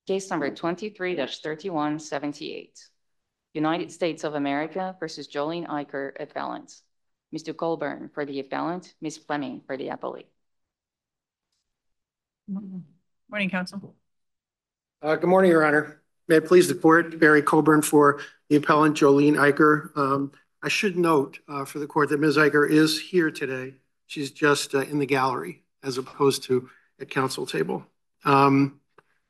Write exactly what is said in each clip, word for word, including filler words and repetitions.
Case number twenty-three dash thirty-one seventy-eight. United States of America versus Jolene Eicher, appellant. Mister Colburn for the appellant, Miz Fleming for the appellee. Morning, counsel. Uh, good morning, Your Honor. May it please the court, Barry Colburn for the appellant, Jolene Eicher. Um, I should note uh, for the court that Miz Eicher is here today. She's just uh, in the gallery as opposed to at counsel table. Um,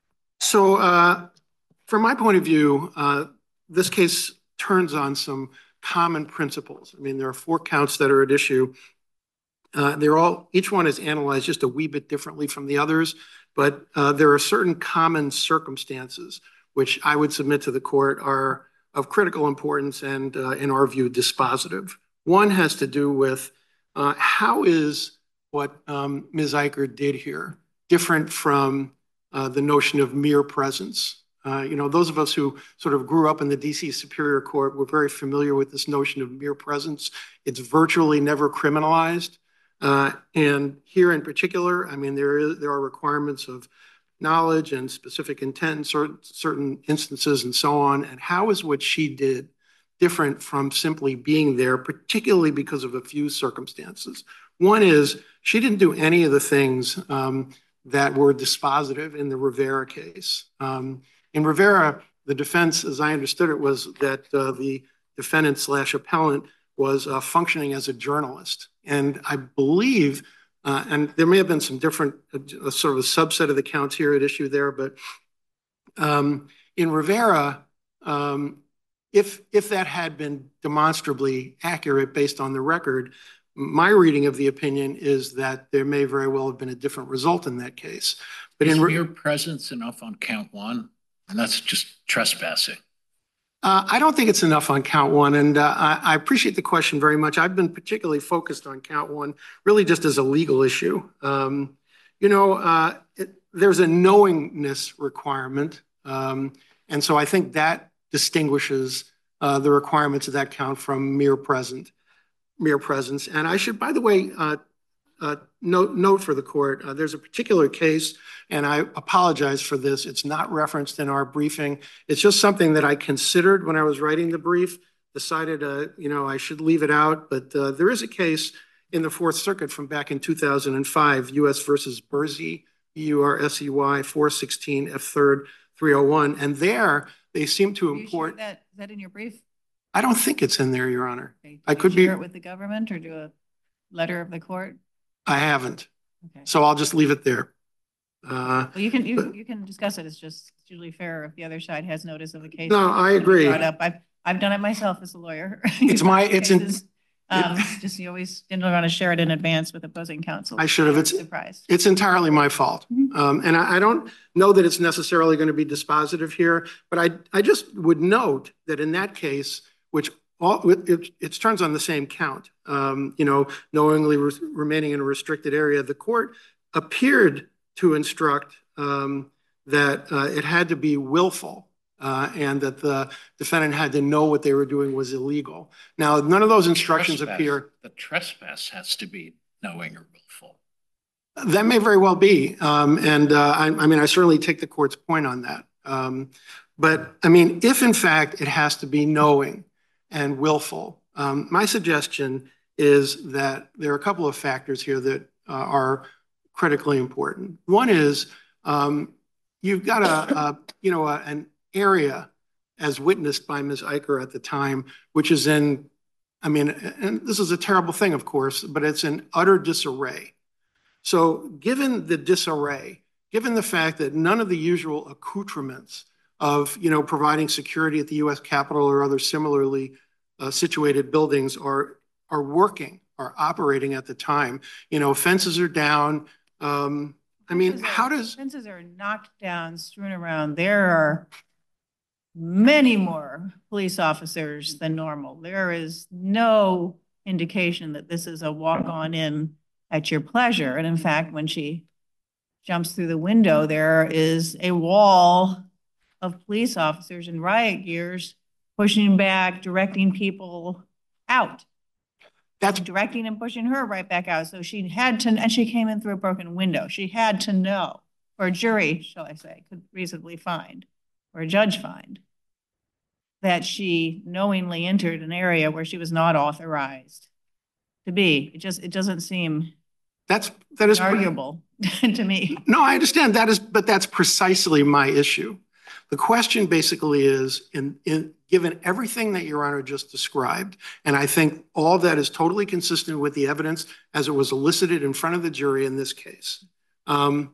so uh, from my point of view, uh, this case turns on some common principles. I mean, there are four counts that are at issue. Uh, they're all, each one is analyzed just a wee bit differently from the others, but uh, there are certain common circumstances which I would submit to the court are of critical importance and, uh, in our view, dispositive. One has to do with uh, how is what um, Miz Eicher did here different from uh, the notion of mere presence. Uh, you know, those of us who sort of grew up in the D C Superior Court were very familiar with this notion of mere presence. It's virtually never criminalized. Uh, and here in particular, I mean, there is there are requirements of knowledge and specific intent in certain, certain instances and so on. And how is what she did different from simply being there, particularly because of a few circumstances? One is she didn't do any of the things um, that were dispositive in the Rivera case. Um, in Rivera, the defense, as I understood it, was that uh, the defendant slash appellant was uh, functioning as a journalist. And I believe, uh, and there may have been some different, uh, sort of a subset of the counts here at issue there, but um, in Rivera, um, if, if that had been demonstrably accurate based on the record, my reading of the opinion is that there may very well have been a different result in that case. But is in mere presence enough on count one? And that's just trespassing. Uh, I don't think it's enough on count one, and uh, I, I appreciate the question very much. I've been particularly focused on count one, really just as a legal issue. Um, you know, uh, it, there's a knowingness requirement, um, and so I think that distinguishes uh, the requirements of that count from mere present, mere presence. And I should, by the way, uh, uh, note, note for the court, uh, there's a particular case, and I apologize for this. It's not referenced in our briefing. It's just something that I considered when I was writing the brief, decided, uh, you know, I should leave it out. But uh, there is a case in the Fourth Circuit from back in two thousand five, U S versus Bursey, B U R S E Y, four sixteen F third three oh one. And there they seem to import. That, is that in your brief? I don't think it's in there, Your Honor. Okay. I could share be. it with the government or do a letter of the court? I haven't. Okay. So I'll just leave it there. Uh, well, you can you, but, you can discuss it. It's just it's usually fair if the other side has notice of the case. No, I agree. Up. I've I've done it myself as a lawyer. It's my it's in, um, it, just you always didn't want to share it in advance with opposing counsel. I should have. It's surprised. It's entirely my fault, mm-hmm. um, and I, I don't know that it's necessarily going to be dispositive here. But I I just would note that in that case, which all it, it turns on the same count, um, you know, knowingly re remaining in a restricted area, the court appeared to instruct um, that uh, it had to be willful uh, and that the defendant had to know what they were doing was illegal. Now, none of those instructions trespass, appear. The trespass has to be knowing or willful. That may very well be. Um, and uh, I, I mean, I certainly take the court's point on that. Um, but I mean, if in fact it has to be knowing and willful, um, my suggestion is that there are a couple of factors here that uh, are critically important. One is um, you've got a, a you know, a, an area as witnessed by Miz Eicher at the time, which is in, I mean, and this is a terrible thing, of course, but it's in utter disarray. So given the disarray, given the fact that none of the usual accoutrements of, you know, providing security at the U S Capitol or other similarly uh, situated buildings are, are working, are operating at the time, you know, fences are down. Um, I mean, fences how are, does... Fences are knocked down, strewn around. There are many more police officers than normal. There is no indication that this is a walk-on in at your pleasure. And in fact, when she jumps through the window, there is a wall of police officers in riot gears pushing back, directing people out. That's directing and pushing her right back out. So she had to, and she came in through a broken window. She had to know or a jury, shall I say, could reasonably find, or a judge find, that she knowingly entered an area where she was not authorized to be. It just, it doesn't seem That's, that is arguable to me. No, I understand that is, but that's precisely my issue. The question basically is, in, in given everything that Your Honor just described, and I think all that is totally consistent with the evidence as it was elicited in front of the jury in this case. Um,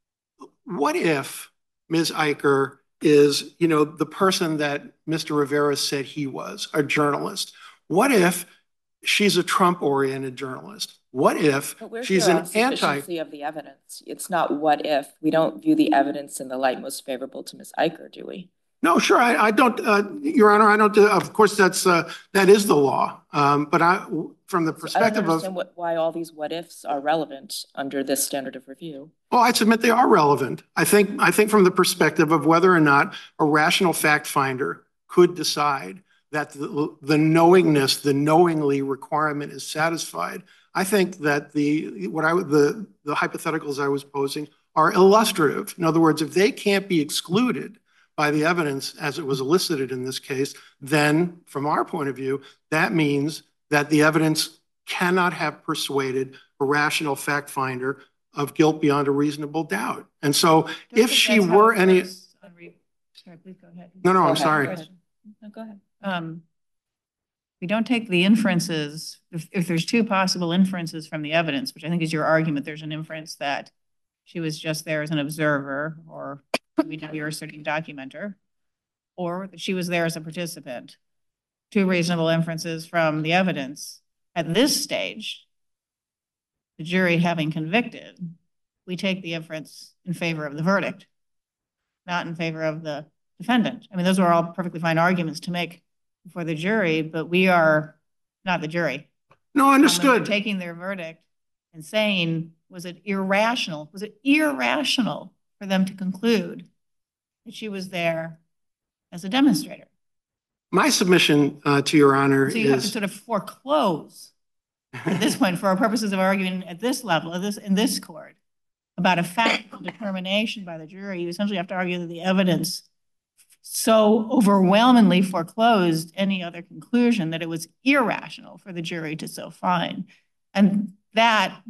what if Miz Eicher is, you know, the person that Mister Rivera said he was, a journalist? What if she's a Trump-oriented journalist? What if she's an anti- sufficiency of the evidence? It's not what if. We don't view the evidence in the light most favorable to Miz Eicher, do we? No, sure. I, I don't, uh, Your Honor. I don't. Uh, of course, that's uh, that is the law. Um, but I, from the perspective I don't understand of what, why all these what ifs are relevant under this standard of review. well, I submit they are relevant. I think. I think from the perspective of whether or not a rational fact finder could decide that the, the knowingness, the knowingly requirement is satisfied. I think that the what I the the hypotheticals I was posing are illustrative. In other words, if they can't be excluded by the evidence as it was elicited in this case, then from our point of view, that means that the evidence cannot have persuaded a rational fact finder of guilt beyond a reasonable doubt. And so if she were any, sorry, please go ahead. no, no, Go I'm ahead. sorry. No, go ahead. Um, we don't take the inferences, if, if there's two possible inferences from the evidence, which I think is your argument, there's an inference that she was just there as an observer, or maybe you're asserting documenter, or that she was there as a participant. Two reasonable inferences from the evidence. At this stage, the jury having convicted, we take the inference in favor of the verdict, not in favor of the defendant. I mean, those are all perfectly fine arguments to make for the jury, but we are not the jury. No, understood. Taking their verdict and saying, was it irrational? Was it irrational for them to conclude that she was there as a demonstrator? My submission uh, to Your Honor so you is have to sort of foreclose at this point, for our purposes of arguing at this level, at this in this court, about a factual determination by the jury. You essentially have to argue that the evidence so overwhelmingly foreclosed any other conclusion that it was irrational for the jury to so find. And that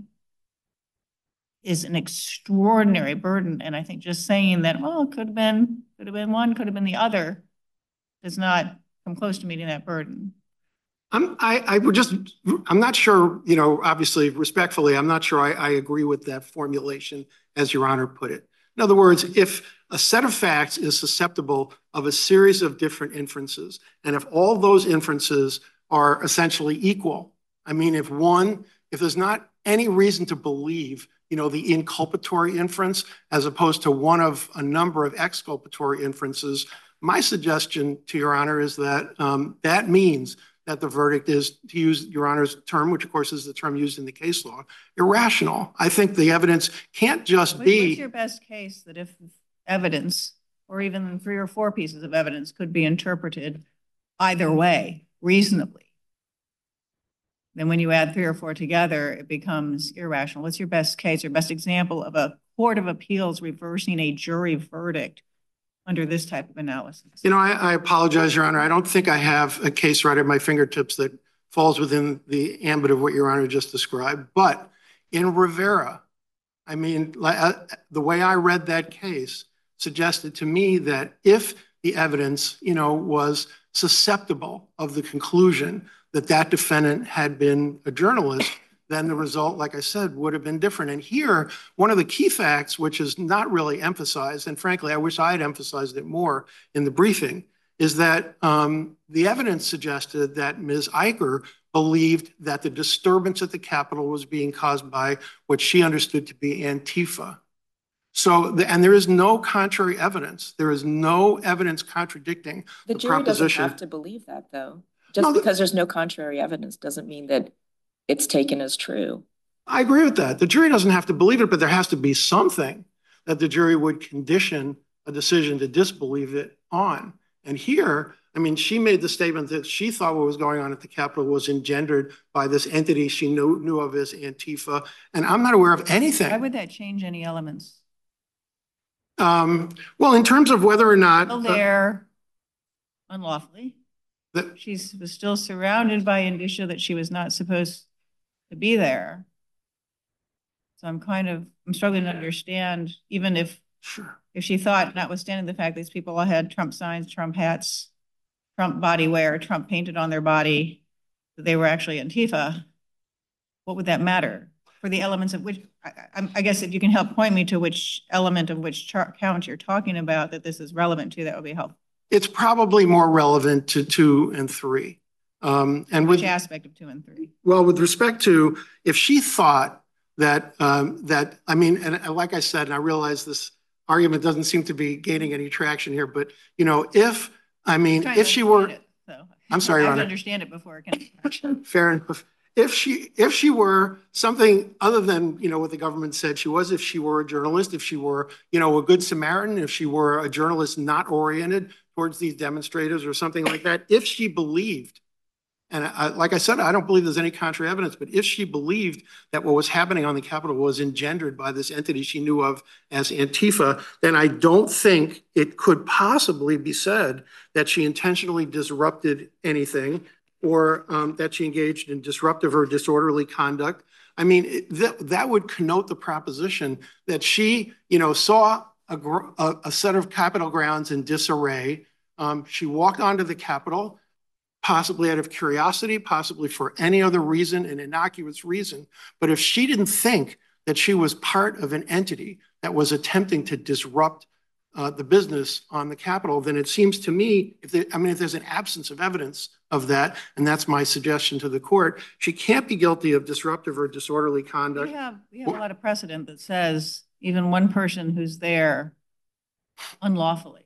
is an extraordinary burden. And I think just saying that, well, it could have been, could have been one, could have been the other, does not come close to meeting that burden. I'm, I, I would just, I'm not sure, you know, obviously, respectfully, I'm not sure I, I agree with that formulation as Your Honor put it. In other words, if a set of facts is susceptible of a series of different inferences, and if all those inferences are essentially equal, I mean, if one, if there's not any reason to believe, you know, the inculpatory inference, as opposed to one of a number of exculpatory inferences, my suggestion to Your Honor is that um, that means that the verdict is, to use Your Honor's term, which of course is the term used in the case law, irrational. I think the evidence can't just what, be. What's your best case that if evidence, or even three or four pieces of evidence, could be interpreted either way, reasonably, then when you add three or four together, it becomes irrational? What's your best case or best example of a court of appeals reversing a jury verdict under this type of analysis? You know, I, I apologize, Your Honor. I don't think I have a case right at my fingertips that falls within the ambit of what Your Honor just described. But in Rivera, I mean, uh, the way I read that case suggested to me that if the evidence, you know, was susceptible of the conclusion that that defendant had been a journalist, then the result, like I said, would have been different. And here, one of the key facts, which is not really emphasized, and frankly, I wish I had emphasized it more in the briefing, is that um, the evidence suggested that Miz Eicher believed that the disturbance at the Capitol was being caused by what she understood to be Antifa. So, the, and there is no contrary evidence. There is no evidence contradicting the, the jury proposition. doesn't have to believe that, though. Just No, the, because there's no contrary evidence doesn't mean that it's taken as true. I agree with that. The jury doesn't have to believe it, but there has to be something that the jury would condition a decision to disbelieve it on. And here, I mean, she made the statement that she thought what was going on at the Capitol was engendered by this entity she knew, knew of as Antifa. And I'm not aware of anything. Why would that change any elements? Um, well, in terms of whether or not. Still uh, there unlawfully. the- She was still surrounded by indicia that she was not supposed to be there. So I'm kind of, I'm struggling to understand, even if, Sure. if she thought, notwithstanding the fact these people all had Trump signs, Trump hats, Trump body wear, Trump painted on their body, that they were actually Antifa, what would that matter? For the elements of which, I, I, I guess if you can help point me to which element of which chart count you're talking about that this is relevant to, that would be helpful. It's probably more relevant to two and three. Um, and Which with, aspect of two and three? well, with respect to, if she thought that, um, that, I mean, and, and like I said, and I realize this argument doesn't seem to be gaining any traction here, but, you know, if, I mean, Trying to if she were, understand it, so I'm sorry, I Your have to Honor. understand it before it can. Fair enough. If she, if she were something other than, you know, what the government said she was, if she were a journalist, if she were, you know, a good Samaritan, if she were a journalist not oriented towards these demonstrators or something like that, if she believed, and I, like I said, I don't believe there's any contra evidence, but if she believed that what was happening on the Capitol was engendered by this entity she knew of as Antifa, then I don't think it could possibly be said that she intentionally disrupted anything or um, that she engaged in disruptive or disorderly conduct. I mean, it, that, that would connote the proposition that she, you know, saw a, a, a set of Capitol grounds in disarray. Um, she walked onto the Capitol, possibly out of curiosity, possibly for any other reason, an innocuous reason. But if she didn't think that she was part of an entity that was attempting to disrupt uh, the business on the Capitol, then it seems to me, if there, I mean, if there's an absence of evidence of that, and that's my suggestion to the court, she can't be guilty of disruptive or disorderly conduct. We have, we have a lot of precedent that says even one person who's there unlawfully.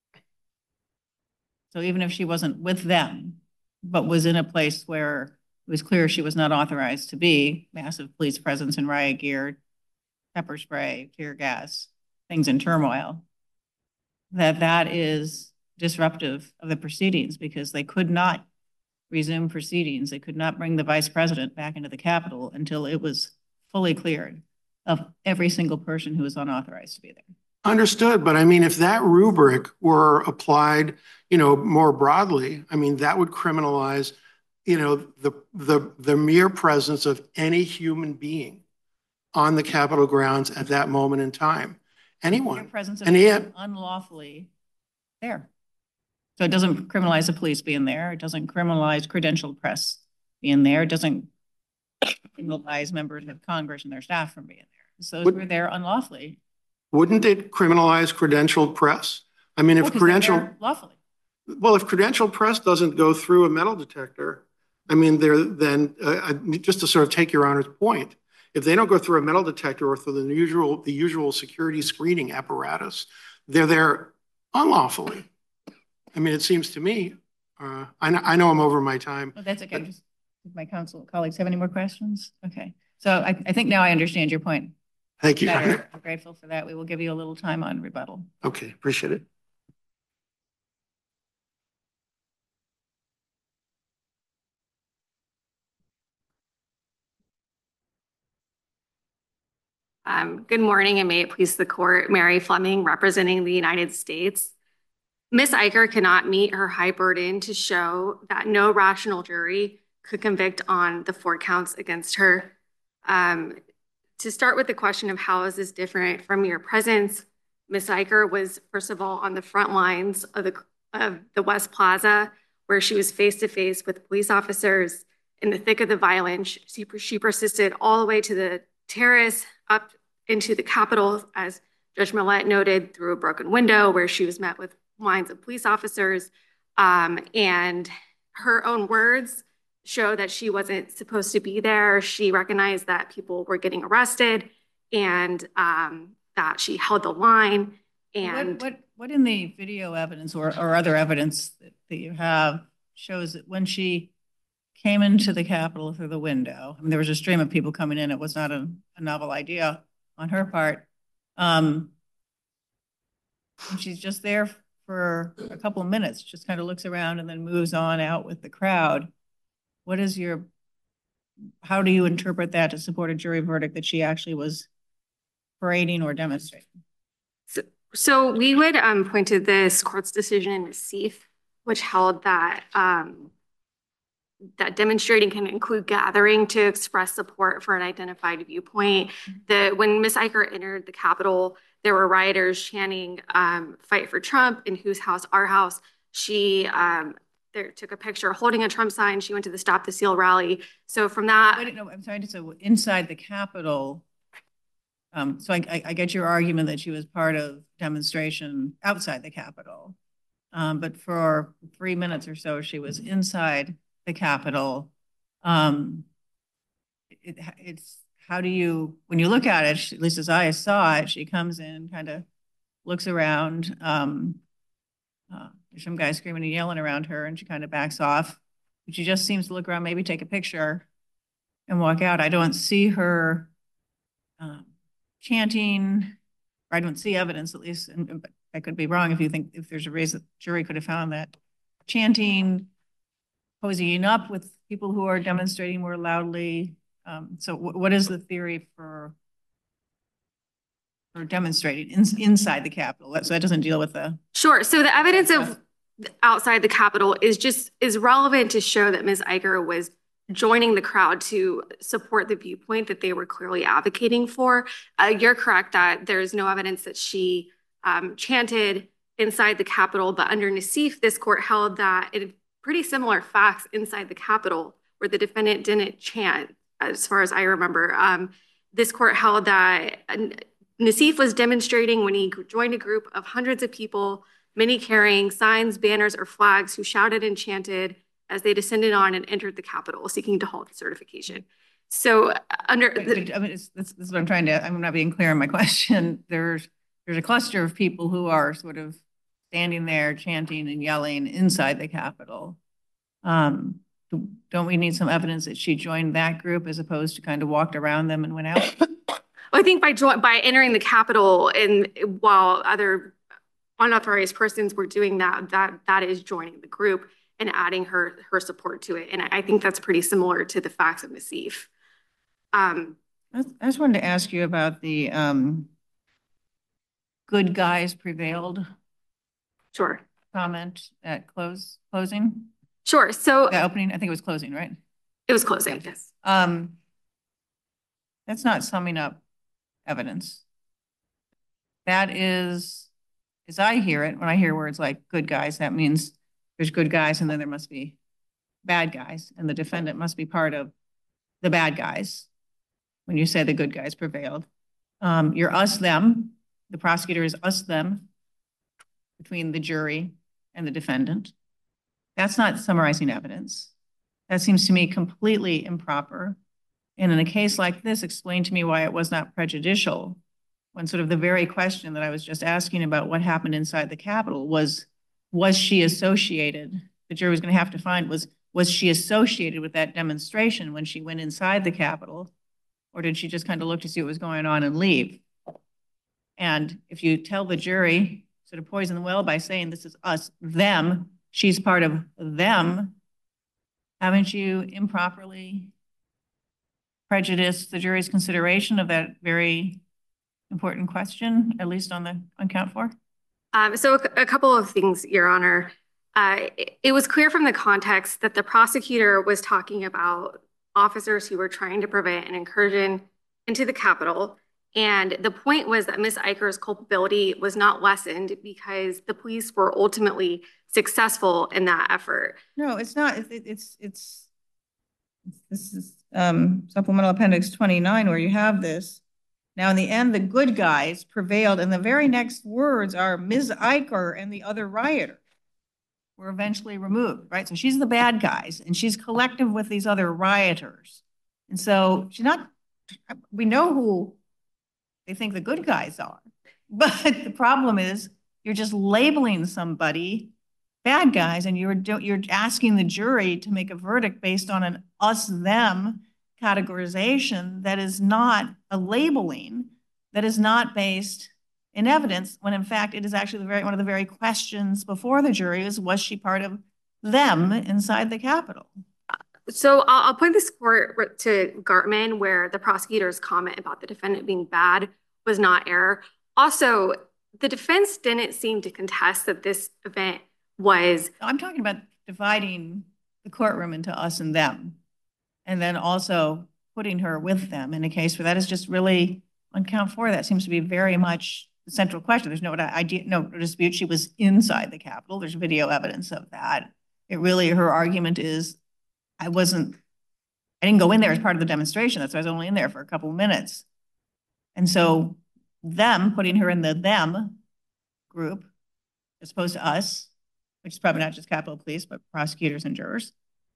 So even if she wasn't with them, but was in a place where it was clear she was not authorized to be, massive police presence and riot gear, pepper spray, tear gas, things in turmoil, that that is disruptive of the proceedings because they could not resume proceedings. They could not bring the vice president back into the Capitol until it was fully cleared of every single person who was unauthorized to be there. Understood, but I mean, if that rubric were applied, you know, more broadly, I mean, that would criminalize, you know, the the the mere presence of any human being on the Capitol grounds at that moment in time. Anyone. Mere presence of and yet, unlawfully there. So it doesn't criminalize the police being there. It doesn't criminalize credentialed press being there. It doesn't criminalize members of Congress and their staff from being there. So those Would, were there unlawfully. Wouldn't it criminalize credentialed press? I mean, if oh, credentialed lawfully. Well, if credentialed press doesn't go through a metal detector, I mean, they're then uh, just to sort of take Your Honor's point, if they don't go through a metal detector or through the usual the usual security screening apparatus, they're there unlawfully. I mean, it seems to me. Uh, I know I know I'm over my time. Oh, that's okay. Just, my council colleagues have any more questions? Okay, so I, I think now I understand your point. Thank you. I'm grateful for that. We will give you a little time on rebuttal. Okay, appreciate it. Um, good morning and may it please the court. Mary Fleming representing the United States. Miz Eicher cannot meet her high burden to show that no rational jury could convict on the four counts against her. Um, to start with the question of how is this different from your presence, Miz Eicher was first of all on the front lines of the, of the West Plaza where she was face to face with police officers in the thick of the violence. She, she persisted all the way to the terrace up into the Capitol, as Judge Millett noted, through a broken window where she was met with lines of police officers. Um, and her own words show that she wasn't supposed to be there. She recognized that people were getting arrested and um, that she held the line. And what, what, what in the video evidence or, or other evidence that, that you have shows that when she came into the Capitol through the window, I mean, there was a stream of people coming in. It was not a, a novel idea on her part. Um, and she's just there for a couple of minutes, just kind of looks around and then moves on out with the crowd. What is your, how do you interpret that to support a jury verdict that she actually was parading or demonstrating? So, So we would um, point to this court's decision in Nassif, which held that um, that demonstrating can include gathering to express support for an identified viewpoint. That when Miz Eicher entered the Capitol, there were rioters chanting um, "Fight for Trump" and "Whose house? Our house." She um, there took a picture holding a Trump sign. She went to the Stop the Steal rally. So from that, Wait, no, I'm sorry to say, inside the Capitol. Um, so I, I, I get your argument that she was part of demonstration outside the Capitol. Um, but for three minutes or so, she was inside the Capitol. Um, it, it's, how do you, when you look at it, she, at least as I saw it, she comes in, kind of looks around. Um, uh, there's some guy screaming and yelling around her, and she kind of backs off. But she just seems to look around, maybe take a picture and walk out. I don't see her um, chanting, or I don't see evidence, at least, and but I could be wrong if you think, if there's a reason the jury could have found that chanting, cozying up with people who are demonstrating more loudly. Um, so what is the theory for, for demonstrating in, inside the Capitol? So that doesn't deal with the... Sure. So the evidence of outside the Capitol is just is relevant to show that Miz Eicher was joining the crowd to support the viewpoint that they were clearly advocating for. Uh, you're correct that there's no evidence that she um, chanted inside the Capitol, but under Nassif, this court held that it had pretty similar facts inside the Capitol where the defendant didn't chant, as far as I remember. Um, this court held that Nassif was demonstrating when he joined a group of hundreds of people, many carrying signs, banners, or flags, who shouted and chanted as they descended on and entered the Capitol, seeking to halt the certification. So under the, I mean, it's, this, this is what I'm trying to, I'm not being clear on my question. There's, there's a cluster of people who are sort of standing there chanting and yelling inside the Capitol. Um, don't we need some evidence that she joined that group as opposed to kind of walked around them and went out? Well, I think by join, by entering the Capitol, and while other unauthorized persons were doing that, that that is joining the group and adding her her support to it. And I think that's pretty similar to the facts of Nassif. Um, I just wanted to ask you about the um, good guys prevailed. Sure. Comment at close closing. Sure. So the opening, I think it was closing, right? It was closing. Yes. Um, that's not summing up evidence. That is, as I hear it, when I hear words like good guys, that means there's good guys and then there must be bad guys, and the defendant must be part of the bad guys. When you say the good guys prevailed, um, you're us, them. The prosecutor is us, them, between the jury and the defendant. That's not summarizing evidence. That seems to me completely improper. And in a case like this, explain to me why it was not prejudicial when sort of the very question that I was just asking about what happened inside the Capitol was, was she associated? The jury was going to have to find, was, was she associated with that demonstration when she went inside the Capitol? Or did she just kind of look to see what was going on and leave? And if you tell the jury, sort of poison the well by saying this is us, them, she's part of them, haven't you improperly prejudiced the jury's consideration of that very important question, at least on the on count four? Um, so a, a couple of things, Your Honor. Uh, it, it was clear from the context that the prosecutor was talking about officers who were trying to prevent an incursion into the Capitol. And the point was that Miz Eicher's culpability was not lessened because the police were ultimately successful in that effort. No, it's not. It, it's, it's, this is um, supplemental appendix twenty-nine where you have this. Now, in the end, the good guys prevailed, and the very next words are Miz Eicher and the other rioters were eventually removed, right? So she's the bad guys, and she's collective with these other rioters. And so she's not, we know who they think the good guys are, but the problem is you're just labeling somebody bad guys, and you're, you're asking the jury to make a verdict based on an us-them categorization that is not a labeling, that is not based in evidence, when in fact it is actually the very, one of the very questions before the jury is, was she part of them inside the Capitol? So I'll, I'll point this court to Gartman, where the prosecutor's comment about the defendant being bad was not error. Also, the defense didn't seem to contest that this event was, I'm talking about dividing the courtroom into us and them. And then also putting her with them in a case where that is just really, on count four, that seems to be very much the central question. There's no idea, no dispute she was inside the Capitol. There's video evidence of that. It really, her argument is, I wasn't, I didn't go in there as part of the demonstration. That's why I was only in there for a couple of minutes. And so them, putting her in the them group, as opposed to us, which is probably not just Capitol Police, but prosecutors and jurors.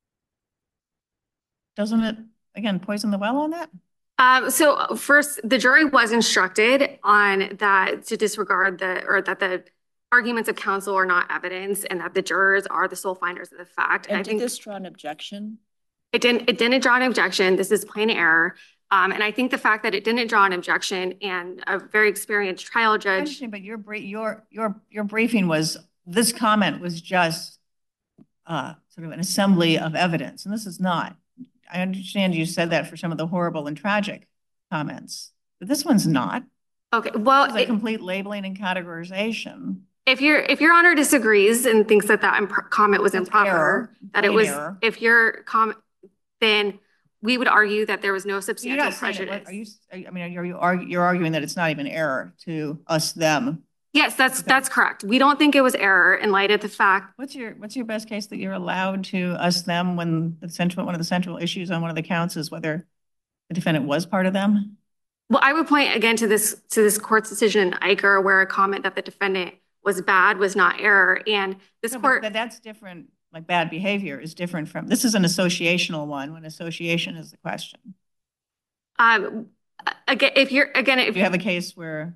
Doesn't it, again, poison the well on that? Um, so first, the jury was instructed on that to disregard the, or that the arguments of counsel are not evidence and that the jurors are the sole finders of the fact. And I did think this draw an objection? It didn't, it didn't draw an objection. This is plain error. Um, and I think the fact that it didn't draw an objection and a very experienced trial I judge. understand, but your, your, your, your briefing was, this comment was just uh, sort of an assembly of evidence, and this is not. I understand you said that for some of the horrible and tragic comments, but this one's not. Okay, well, It's a it, complete labeling and categorization. if your if your honor disagrees and thinks that that imp- comment was That's improper, error, that it plain was, error. if your comment, then we would argue that there was no You're substantial not saying it, prejudice. what- are you, are you- I mean, are you, argu- you're arguing that it's not even error to us, them. Yes, that's Okay. that's correct. We don't think it was error in light of the fact. What's your, what's your best case that you're allowed to us, them, when the central, one of the central issues on one of the counts is whether the defendant was part of them? Well, I would point again to this to this court's decision in Iker, where a comment that the defendant was bad was not error, and this No, but court. that- that's different, like bad behavior is different from, this is an associational one, when association is the question. Um, again, if you're again, if If you have a case where,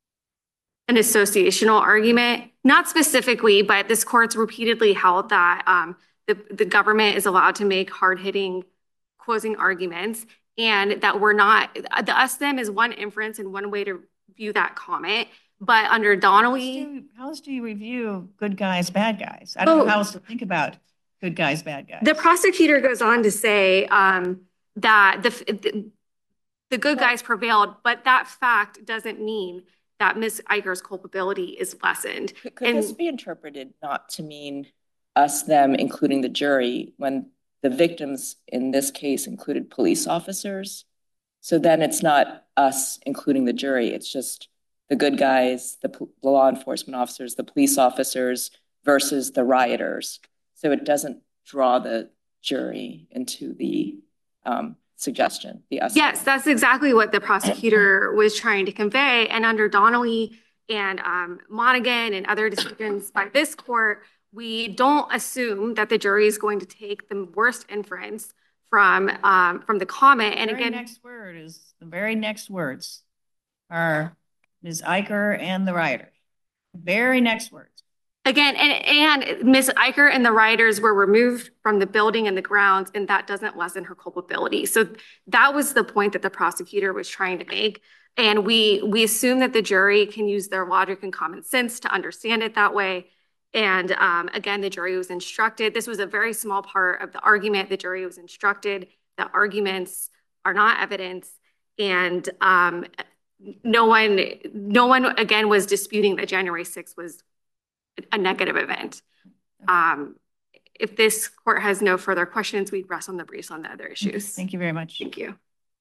an associational argument, not specifically, but this court's repeatedly held that um, the, the government is allowed to make hard-hitting closing arguments, and that we're not, the us them is one inference and one way to view that comment, but under how Donnelly, else do you- how else do you review good guys, bad guys? I don't know Oh. how else to think about good guys, bad guys. the prosecutor goes on to say um, that the, the the good guys prevailed, but that fact doesn't mean that Miz Iker's culpability is lessened. Could, could this And- be interpreted not to mean us, them, including the jury, when the victims in this case included police officers? So then it's not us, including the jury. It's just the good guys, the, po- the law enforcement officers, the police officers versus the rioters. So it doesn't draw the jury into the um, suggestion, the us. Yes, that's exactly what the prosecutor was trying to convey. And under Donnelly and um, Monaghan and other decisions by this court, we don't assume that the jury is going to take the worst inference from um, from the comment. And The very again, next word is, the very next words are Miz Iker and the rioters. Very next words. again, and and Miz Iker and the rioters were removed from the building and the grounds, and that doesn't lessen her culpability. So that was the point that the prosecutor was trying to make. And we we assume that the jury can use their logic and common sense to understand it that way. And um, again, the jury was instructed. This was a very small part of the argument. The jury was instructed that arguments are not evidence, and um, no one, no one again was disputing that January sixth was a negative event. Um, if this court has no further questions, we'd rest on the briefs on the other issues. Thank you very much. Thank you.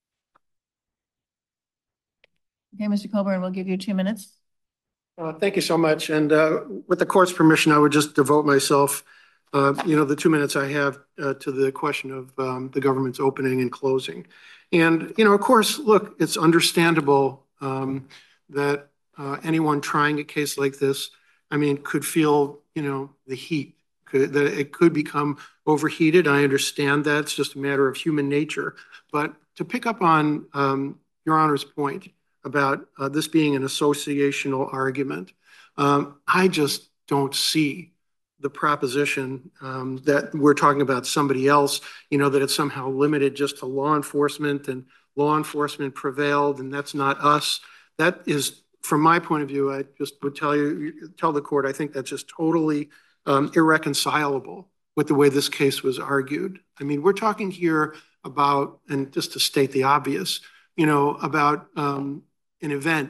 Okay, Mister Colburn, we'll give you two minutes. Uh, Thank you so much. And uh, with the court's permission, I would just devote myself, uh, you know, the two minutes I have uh, to the question of um, the government's opening and closing. And, you know, of course, look, it's understandable um, that uh, anyone trying a case like this, I mean, could feel, you know, the heat, could, that it could become overheated. I understand that. It's just a matter of human nature. But to pick up on um, Your Honor's point about uh, this being an associational argument, um, I just don't see the proposition um, that we're talking about somebody else, you know, that it's somehow limited just to law enforcement and law enforcement prevailed and that's not us. That is, from my point of view, I just would tell you, tell the court, I think that's just totally um, irreconcilable with the way this case was argued. I mean, we're talking here about, and just to state the obvious, you know, about um, an event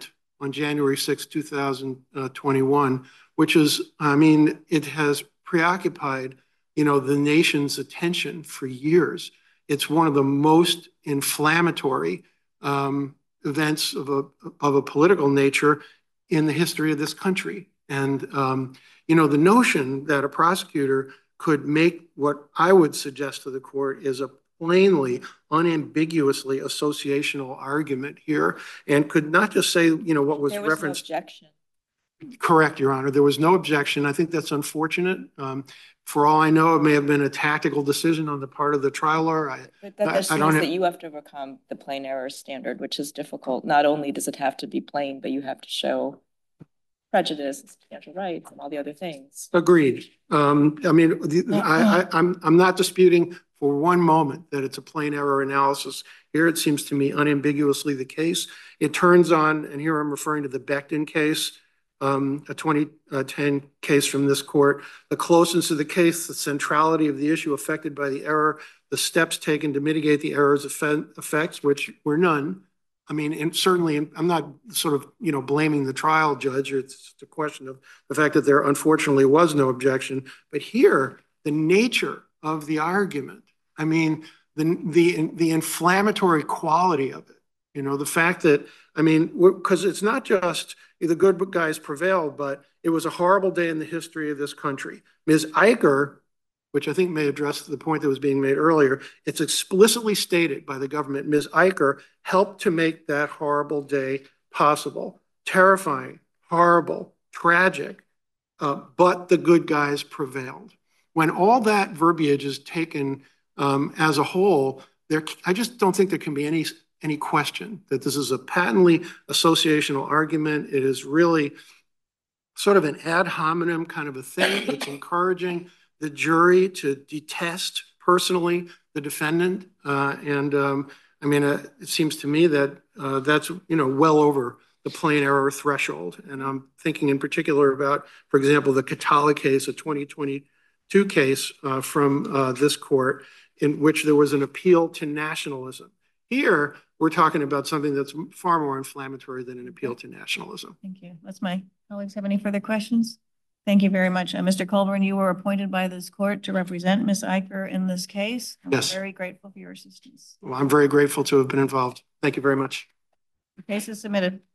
on January sixth, two thousand twenty-one, which is, I mean, it has preoccupied, you know, the nation's attention for years. It's one of the most inflammatory um, events of a, of a political nature in the history of this country. And, um, you know, the notion that a prosecutor could make what I would suggest to the court is a plainly, unambiguously associational argument here, and could not just say, you know, what was There was no referenced. objection. Correct, Your Honor. There was no objection. I think that's unfortunate. Um, for all I know, it may have been a tactical decision on the part of the trial lawyer. I, But that I- just I don't means have- that you have to overcome the plain error standard, which is difficult. Not only does it have to be plain, but you have to show prejudice, and substantial rights, and all the other things. Agreed. Um, I mean, the, I, I, I'm, I'm not disputing for one moment that it's a plain error analysis. Here, it seems to me unambiguously the case. It turns on, and here I'm referring to the Becton case, um, a twenty ten case from this court, the closeness of the case, the centrality of the issue affected by the error, the steps taken to mitigate the error's effects, which were none. I mean, and certainly, I'm not sort of, you know, blaming the trial judge. It's just a question of the fact that there unfortunately was no objection. But here, the nature of the argument, I mean, the, the, the inflammatory quality of it, you know, the fact that, I mean, because it's not just the good guys prevailed, but it was a horrible day in the history of this country. Miz Eicher, which I think may address the point that was being made earlier, it's explicitly stated by the government, Miz Eicher helped to make that horrible day possible. Terrifying, horrible, tragic, uh, but the good guys prevailed. When all that verbiage is taken um, as a whole, there, I just don't think there can be any, any question that this is a patently associational argument. It is really sort of an ad hominem kind of a thing. It's encouraging the jury to detest personally the defendant. Uh, and um, I mean, uh, it seems to me that uh, that's, you know, well over the plain error threshold. And I'm thinking in particular about, for example, the Catala case, a twenty twenty-two case uh, from uh, this court in which there was an appeal to nationalism. Here, we're talking about something that's far more inflammatory than an appeal to nationalism. Thank you. Let's my colleagues have any further questions? Thank you very much. Uh, Mister Colburn, you were appointed by this court to represent Miz Eicher in this case. I'm Yes. very grateful for your assistance. Well, I'm very grateful to have been involved. Thank you very much. The case is submitted.